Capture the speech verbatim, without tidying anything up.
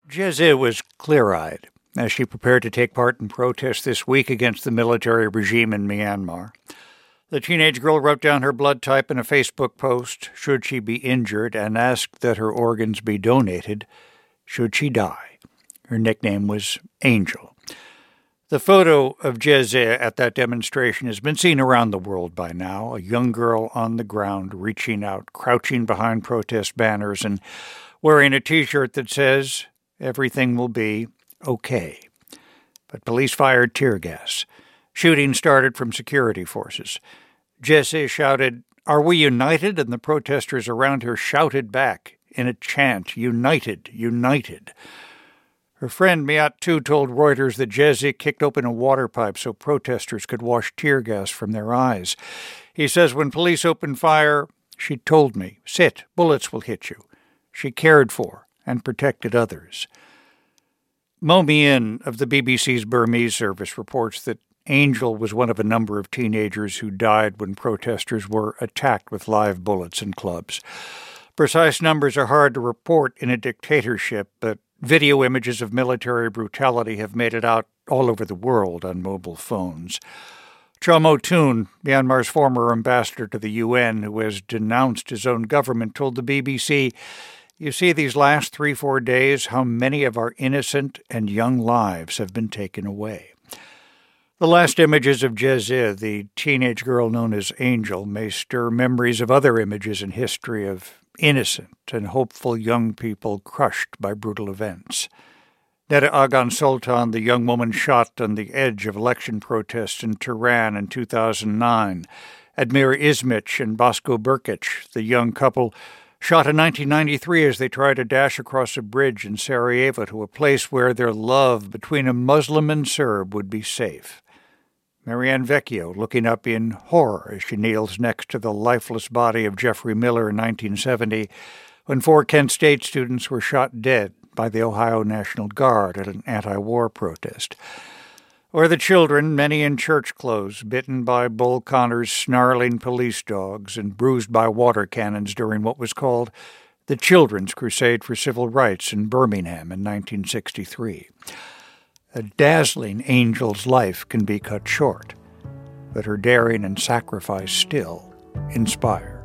Jeze was clear-eyed as she prepared to take part in protests this week against the military regime in Myanmar. The teenage girl wrote down her blood type in a Facebook post, should she be injured, and asked that her organs be donated, should she die. Her nickname was Angel. The photo of Jeze at that demonstration has been seen around the world by now, a young girl on the ground reaching out, crouching behind protest banners, and wearing a T-shirt that says, "Everything will be okay." But police fired tear gas. Shooting started from security forces. Jeze shouted, "Are we united?" And the protesters around her shouted back in a chant, "United, united." Her friend Miat Tu told Reuters that Jeze kicked open a water pipe so protesters could wash tear gas from their eyes. He says when police opened fire, she told me, "Sit, bullets will hit you." She cared for and protected others. Mo Mien of the B B C's Burmese service reports that Angel was one of a number of teenagers who died when protesters were attacked with live bullets and clubs. Precise numbers are hard to report in a dictatorship, but video images of military brutality have made it out all over the world on mobile phones. Cho Mo-Toon, Myanmar's former ambassador to the U N, who has denounced his own government, told the B B C, "You see these last three, four days, how many of our innocent and young lives have been taken away." The last images of Jeze, the teenage girl known as Angel, may stir memories of other images in history of innocent and hopeful young people crushed by brutal events. Neda Agan Sultan, the young woman shot on the edge of election protests in Tehran in two thousand nine. Admir Ismich and Bosko Burkic, the young couple, shot in nineteen ninety-three as they tried to dash across a bridge in Sarajevo to a place where their love between a Muslim and Serb would be safe. Marianne Vecchio looking up in horror as she kneels next to the lifeless body of Jeffrey Miller in nineteen seventy, when four Kent State students were shot dead by the Ohio National Guard at an anti-war protest. Or the children, many in church clothes, bitten by Bull Connor's snarling police dogs and bruised by water cannons during what was called the Children's Crusade for Civil Rights in Birmingham in nineteen sixty-three. A dazzling Angel's life can be cut short, but her daring and sacrifice still inspire.